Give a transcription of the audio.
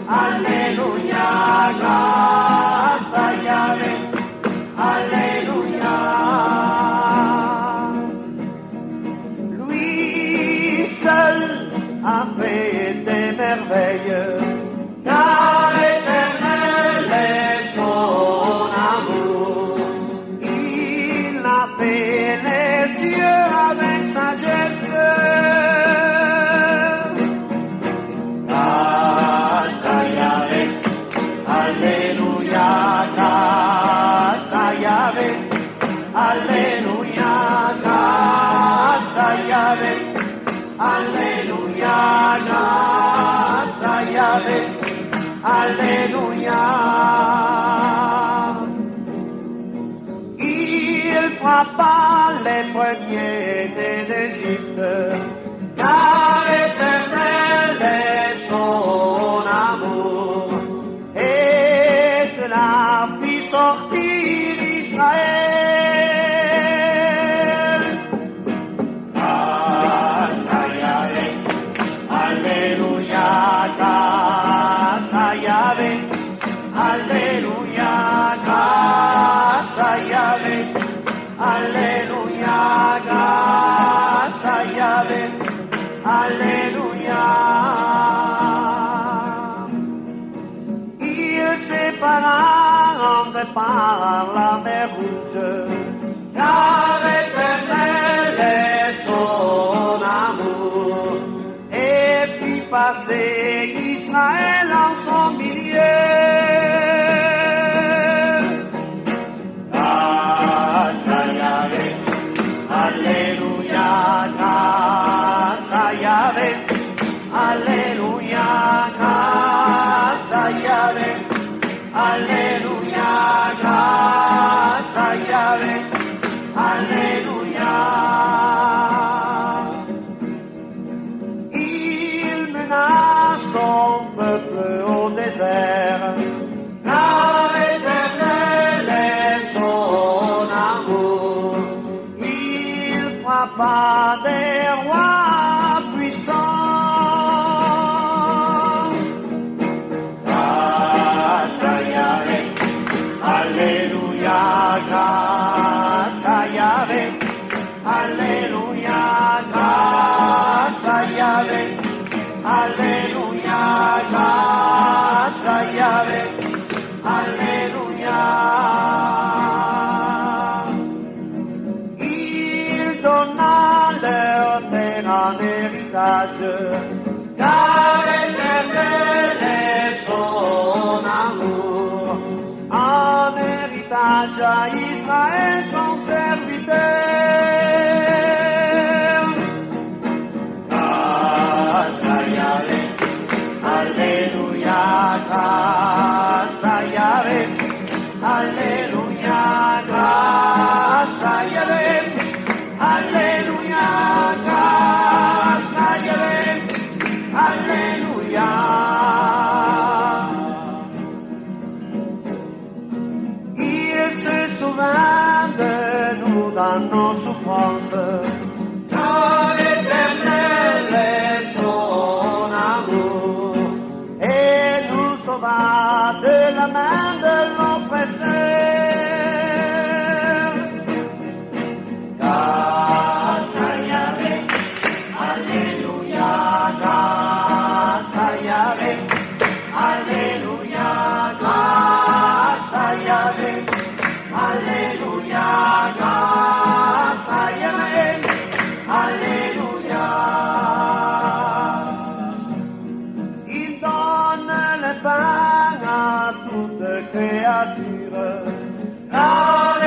Alléluia, grâce à Yahvé. Alléluia. Lui seul a fait des merveilles, car éternel est son amour. Il a fait les cieux avec sagesse. Grâce à Yahvé, Alléluia, grâce à Yahvé, Alléluia, grâce à Yahvé, Alléluia, grâce à Yahvé, Alléluia. Il frappa les premiers-nés d'Égypte, car éternel est son amour, et de la fit sortir Israël. Grâce à Yahvé, Alléluia, grâce à Yahvé, Alléluia, grâce à Yahvé, Alléluia, grâce à Yahvé, Alléluia. Il sépara par la mer Rouge, car éternel est son amour, et fit passer Israël en son milieu. Grâce à Yahvé, Alléluia, grâce à Yahvé, Alléluia, grâce à Yahvé, Alléluia, grâce à Yahvé, Alléluia. Il mena son peuple au désert, car éternel est son amour. Il frappa des rois puissants. Alléluia, grâce à Yahvé, Alléluia, grâce à Yahvé, Alléluia, grâce à Yahvé, Alléluia. Il donna leur terre en héritage, car éternel est son amour, en héritage à Israël son serviteur. Grâce à Yahvé, Alléluia, grâce à Yahvé, Alléluia, grâce à Yahvé, Alléluia, grâce à Yahvé, Alléluia. De nous dans nos souffrances, car éternel est son amour, et nous sauva de la main de l'oppresseur. Grâce à Yahvé, Alléluia, grâce à Yahvé, Alléluia, grâce à Yahvé, Alléluia, grâce à Yahvé, Alléluia. Il donne le pain à toute créature.